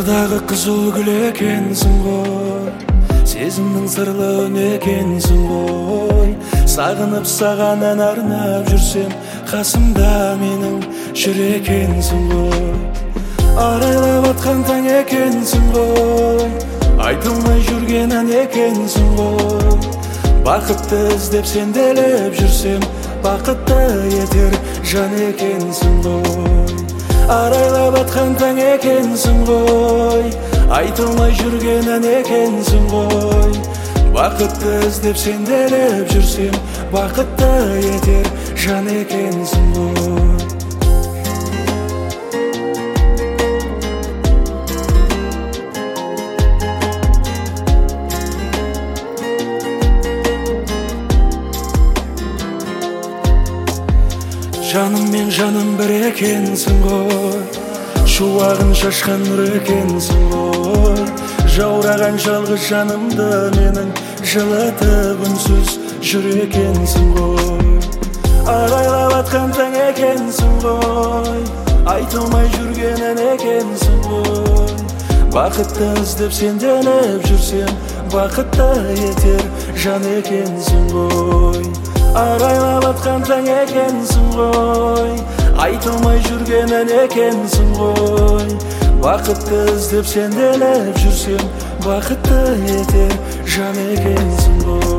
Сырдағы қызыл гүл екенсің ғой, сезімнің сырлы үні екенсің ғой. Сағынып саған ән арнап жүрсем, қасымда менің жүр екенсің ғой. Арайлап атқан таң екенсің ғой, айтылмай жүрген ән екенсің ғой. Бақытты іздеп сенделеп жүрсем, бақытты етер жан екенсің ғой. Арайлап атқан таң екенсің ғой, айтылмай жүрген ән екенсің ғой. Бақытты іздеп сенделеп жүрсем, бақытты етер жан екенсің ғой. Жаным мен жаным бір екенсің ғой, шуағын шашқан нұр екенсің ғой. Жаураған жалғыз жанымды менің жылытып үнсіз жүр екенсің ғой. Арайлап атқан таң екенсің ғой, айтылмай жүрген ән екенсің ғой. Бақытты іздеп сенделіп жүрсем, бақытты етер жан екенсің ғой. Арайлап атқан таң екенсің ғой, айтылмай жүрген ән екенсің ғой. Бақытты іздеп сенделіп жүрсем, бақытты етер жан екенсің ғой.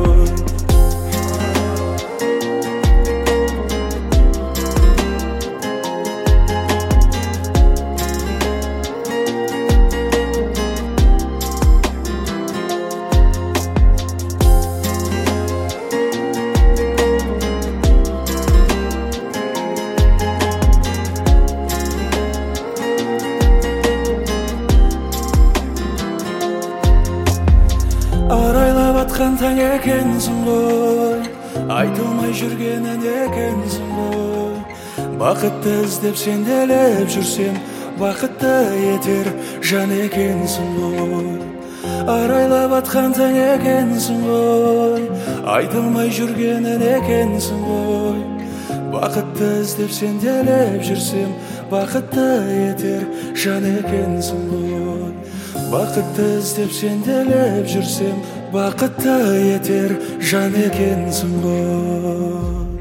Арайлап атқан таң екенсің ғой, айтылмай жүрген ән екенсің ғой. Бақытты іздеп сенделіп жүрсем, бақытты етер жан екенсің ғой. Арайлап атқан таң екенсің ғой, айтылмай жүрген ән екенсің ғой. Бақытты іздеп сенделіп жүрсем, бақытты етер жан екенсің ғой. Бақытты іздеп сенделіп жүрсем, бақытты етер жан екенсің ғой.